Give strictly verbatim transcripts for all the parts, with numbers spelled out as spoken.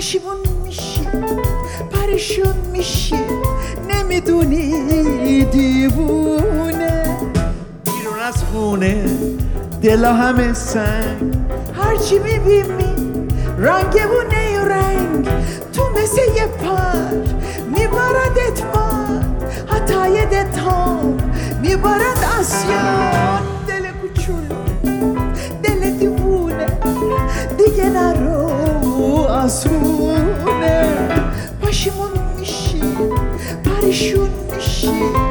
پشیمون میشی پریشون میشی نمیدونی دیوونه بیرون از خونه دلا همه سنگ هرچی میبینی رنگمونه و رنگ تو مثل یه پر میبردت بار حتی یه دتام میبرد اسیان دل کوچولو دل دیوونه دیگه نرو آسونه پشیمون میشی پریشون میشی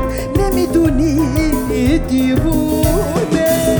نمیدونی دیوونه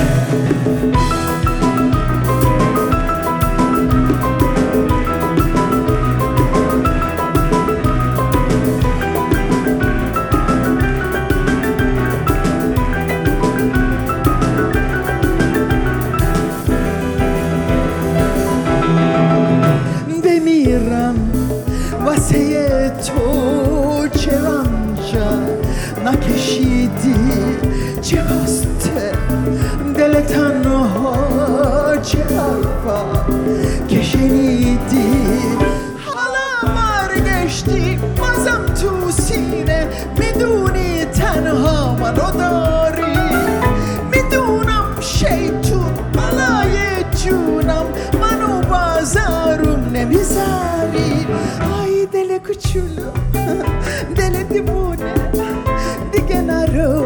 واسه تو چه رنجا نکشیدی چه واسطه دل تنها چه حرفا که شنیدی حالا برگشتی بازم تو سینه میدونی تنها منو داری میدونم شیطون بلای جونم منو بازارم نمیذاری دل کوچولو دل دیوونه دیگه نرو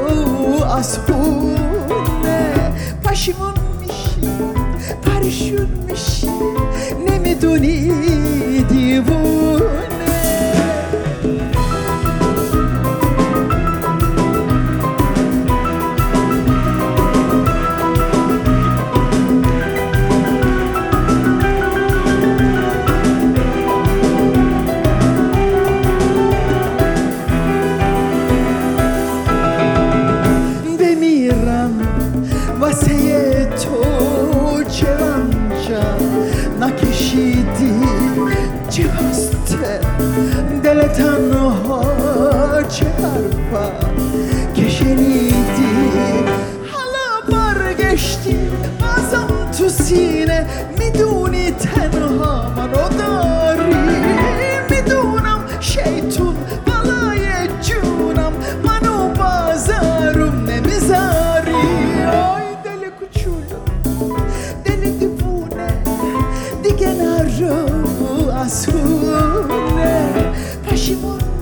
آسونه پشیمون میشی پریشون میشی نمیدونی دیوونه واسه تو چه رنجا نکشیدی چه واسطه دل تنها چه حرفا که شنیدی حالا برگشتی بازم تو سینه میدونی تنها منو داری میدونم شیطون بلای جونم منو بازارم نمیذاری دیگه نرو آسونه پشیمون